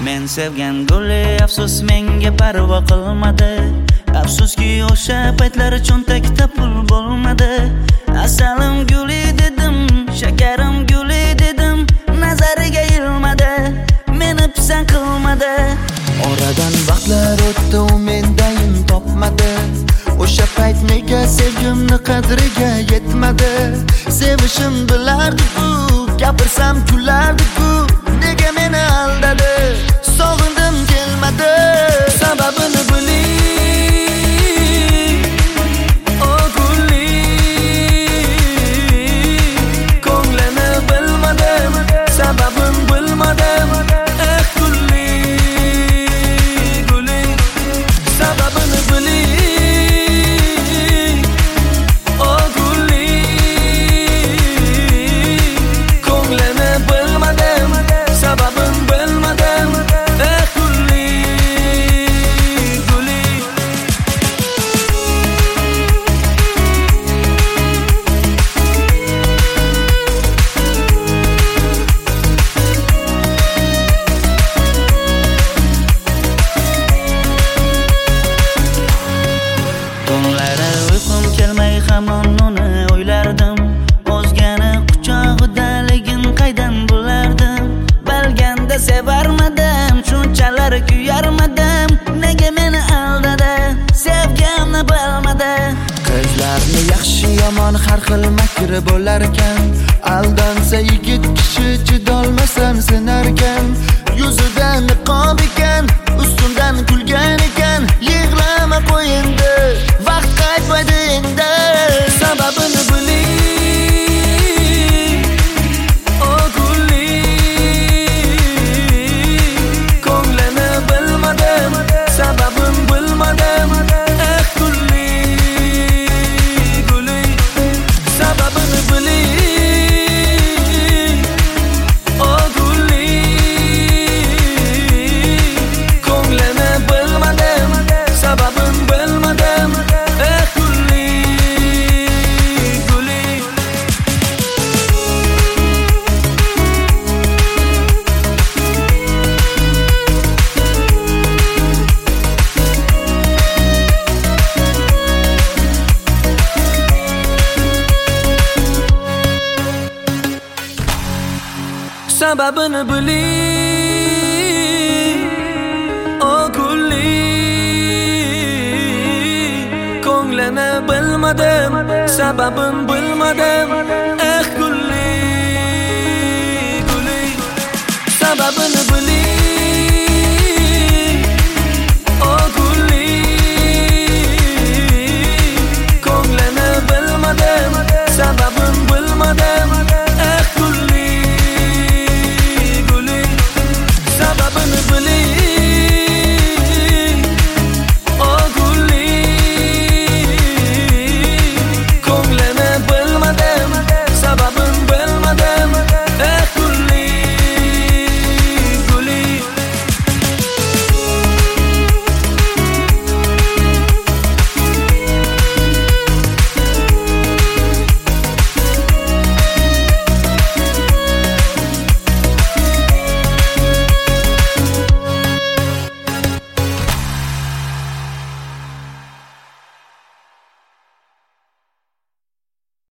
Men sevgan guli afsus menga parvo qilmadi. Afsuski o'sha paytlar cho'ntakda pul bo'lmadi. Asalim guli dedim, shakarim guli dedim, nazariga ilmadi, meni pisand qilmadi. Oradan vaqtlar o'tdi, u mendayim topmadi. O'sha payt nega sevgimni qadriga yetmadi? Sevishim bilardi-ku, gapirsam kulardi-ku, nega meni aldadi? Sog'indim kelmadi, sababini biling. O guli, ko'nglini bilmadim, sababin bilmadim. Guli, guli, sababini biling. O guli, ko'nglini bilmadim, sababin bilmadim. Guli, guli. Tunlari uyqum kelmay hamon uni o'ylardim. O'zgani quchog'idaligin qaydan bilardim? Bilganda sevarmadim, shunchalar kuyarmadim. Nega meni aldadi? Sevgimni bilmadi. Qizlarni yaxshi yomon har xil makri bo'larkan. Aldansa yigit kishi chidolmasan sinarkan. Yuzida niqob ekan, ustundan kulgan ekan. Yig'lama qo'y endi, vaqt qaytmaydi endi. Sababini biling. O guli, ko'nglini bilmadim, sababin bilmadim. Guli, guli, sababini biling. O guli, ko'nglini bilmadim, sababin bilmadim. Guli, guli. Sababini biling. O guli, ko'nglini bilmadim, sababin bilmadim. Guli, guli, sababini